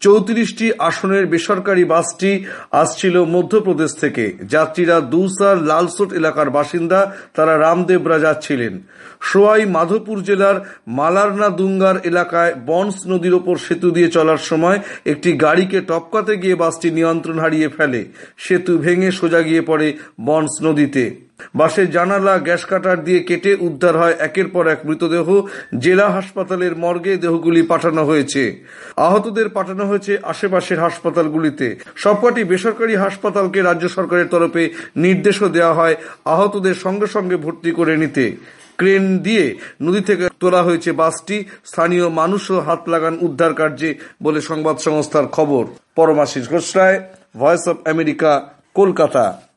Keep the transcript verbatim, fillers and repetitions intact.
চৌত্রিশটি আসনের বেসরকারি বাসটি আসছিল মধ্যপ্রদেশ থেকে। যাত্রীরা দৌসার লালসোট এলাকার বাসিন্দা, তারা রামদেবরা যাচ্ছিলেন। সোয়াই মাধোপুর জেলার মালারনা দুঙ্গার এলাকায় বনস নদীর ওপর সেতু দিয়ে চলার সময় একটি গাড়িকে টপকাতে গিয়ে বাসটি নিয়ন্ত্রণ হারিয়ে ফেলে। সেতু ভেঙে সোজা গিয়ে পড়ে বনস নদীতে। বাসের জানালা গ্যাস কাটার দিয়ে কেটে উদ্ধার হয় একের পর এক মৃতদেহ। জেলা হাসপাতালের মর্গে দেহগুলি পাঠানো হয়েছে। আহতদের পাঠানো হয়েছে আশেপাশের হাসপাতালগুলিতে। সবকটি বেসরকারি হাসপাতালকে রাজ্য সরকারের তরফে নির্দেশও দেওয়া হয় আহতদের সঙ্গে সঙ্গে ভর্তি করে নিতে। ক্রেন দিয়ে নদী থেকে তোলা হয়েছে বাসটি। স্থানীয় মানুষও হাত লাগান উদ্ধার কার্যে বলে সংবাদ সংস্থার খবর। Paramashis Ghosh Roy, voice of America, Kolkata.